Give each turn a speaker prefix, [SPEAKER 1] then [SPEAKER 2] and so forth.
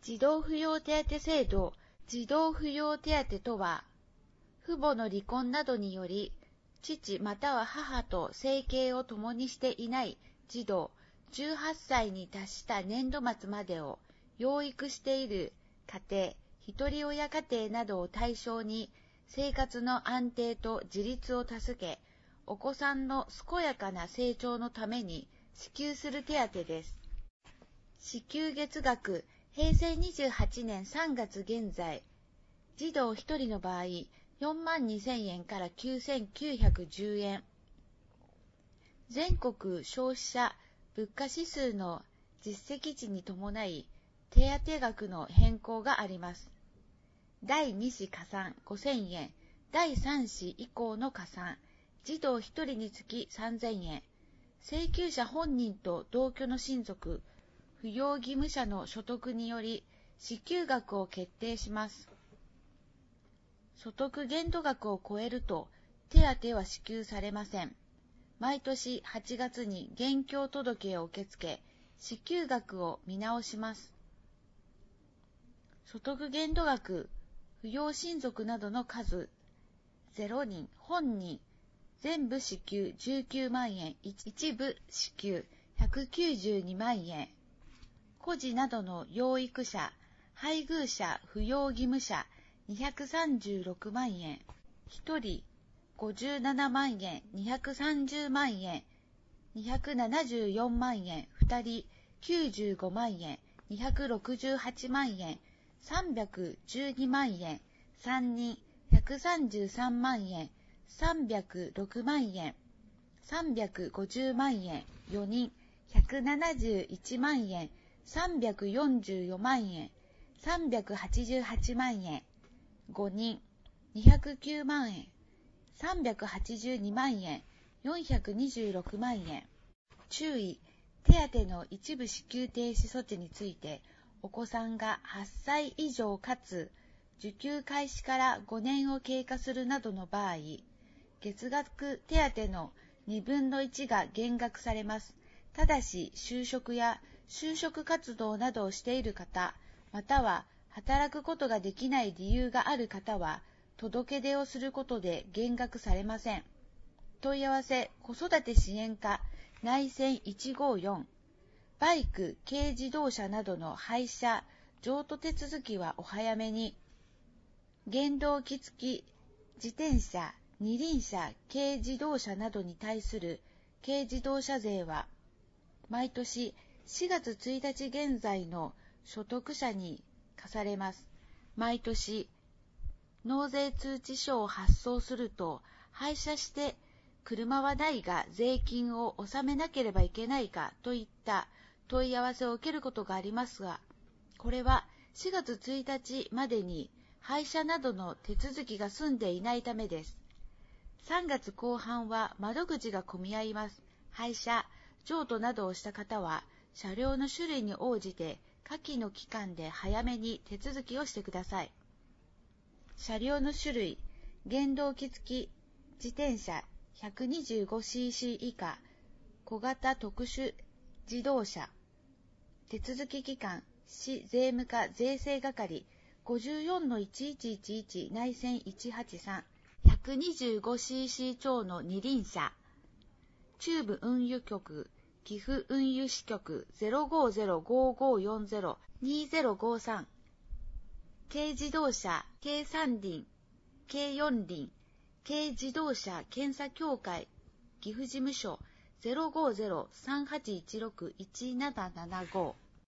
[SPEAKER 1] 児童扶養手当制度。児童扶養手当とは、父母の離婚などにより、父または母と生計を共にしていない児童18歳に達した年度末までを養育している家庭、一人親家庭などを対象に、生活の安定と自立を助け、お子さんの健やかな成長のために支給する手当です。支給月額、平成28年3月現在、児童1人の場合、42,000円から9,910円。全国消費者物価指数の実績値に伴い、手当額の変更があります。第2子加算5,000円、第3子以降の加算、児童1人につき3,000円、請求者本人と同居の親族、扶養義務者の所得により支給額を決定します。所得限度額を超えると手当は支給されません。毎年8月に現況届を受け付け、支給額を見直します。所得限度額、扶養親族などの数、0人、本人、全部支給19万円、一部支給192万円。孤児などの養育者、配偶者、扶養義務者236万円。1人57万円、230万円、274万円。2人95万円、268万円、312万円。3人133万円、306万円、350万円。4人171万円、344万円、388万円。5人209万円、382万円、426万円。注意、手当の一部支給停止措置について、お子さんが8歳以上かつ受給開始から5年を経過するなどの場合、月額手当の2分の1が減額されます。ただし、就職や就職活動などをしている方、または働くことができない理由がある方は、届け出をすることで減額されません。問い合わせ、子育て支援課内線154。バイク、軽自動車などの廃車、譲渡手続きはお早めに。原動機付き自転車、二輪車、軽自動車などに対する軽自動車税は、毎年4月1日現在の所得者に課されます。毎年、納税通知書を発送すると、廃車して車はないが税金を納めなければいけないかといった問い合わせを受けることがありますが、これは4月1日までに廃車などの手続きが済んでいないためです。3月後半は窓口が混み合います。廃車、譲渡などをした方は、車両の種類に応じて下記の期間で早めに手続きをしてください。車両の種類、原動機付き自転車 125cc 以下、小型特殊自動車。手続き期間、市税務課税制係 54-1111 内線183。125cc 超の二輪車。中部運輸局、岐阜運輸支局 050-5540-2053。軽自動車、軽三輪、軽四輪、軽自動車検査協会、岐阜事務所 050-3816-1775。